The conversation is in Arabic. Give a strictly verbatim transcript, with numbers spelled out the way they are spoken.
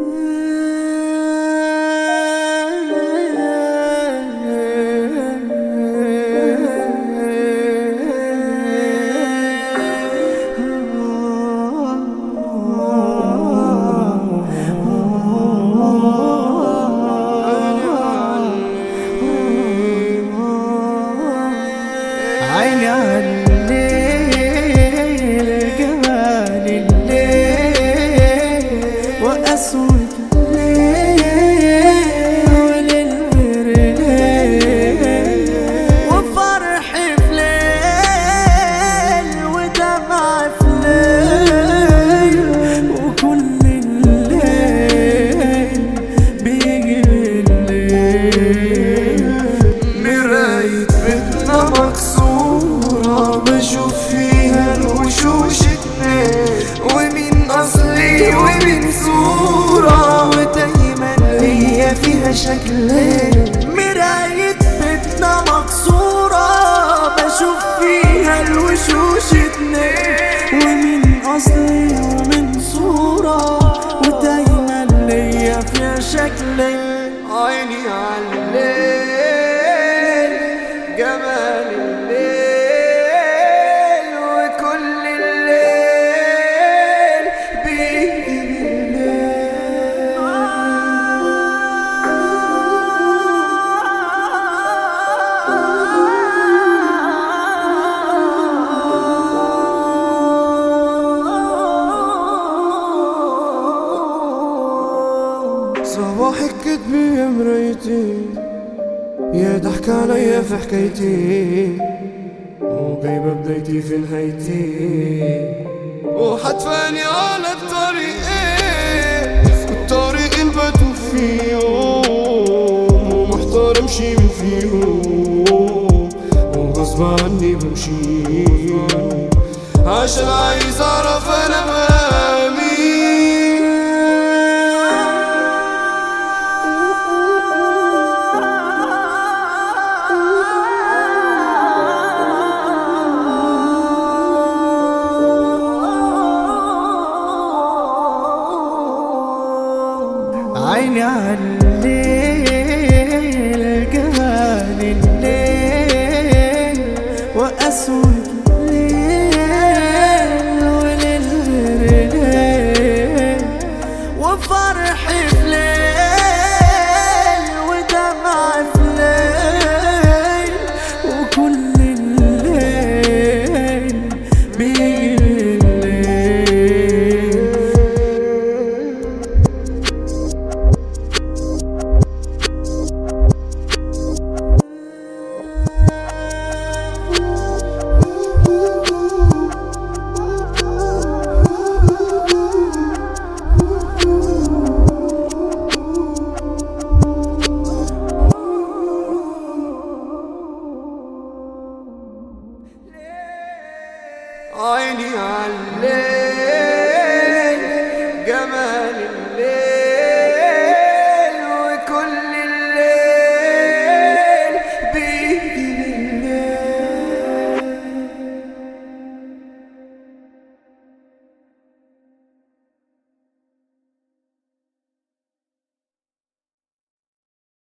عيني عالليل جمال الليل وأسود الليل وللبرليل وفرح في ليل ودمع في ليل وكل الليل بيجي الليل. مراية بيتنا مكسورة بشوف فيها الوشوش اتنين، ومين أصلي ومين صورة، ودايما هي فيها شكلين. مراية بيتنا مكسورة بشوف فيها الوشوش اتنين، ومن أصلي ومن صورة، ودايما ليا فيها شكلين. عيني عالليل جمال الليل وكل الليل بيجي الليل. صباحك كدبي يا مرايتي، يا ضحك عليا في حكايتي، وجايبة بدايتي في نهايتي، وحتفاني على الطريقين، الطريق اللي بتوه فيهم، ومحتار امشي من فيهم، وغصب عني بمشي عشان عايز اعرف انا مين. عيني عالليل جمال الليل وأسود الليل وللبرليل وفرح في ليل ودمع في ليل وكل الليل بيجي الليل. عيني عالليل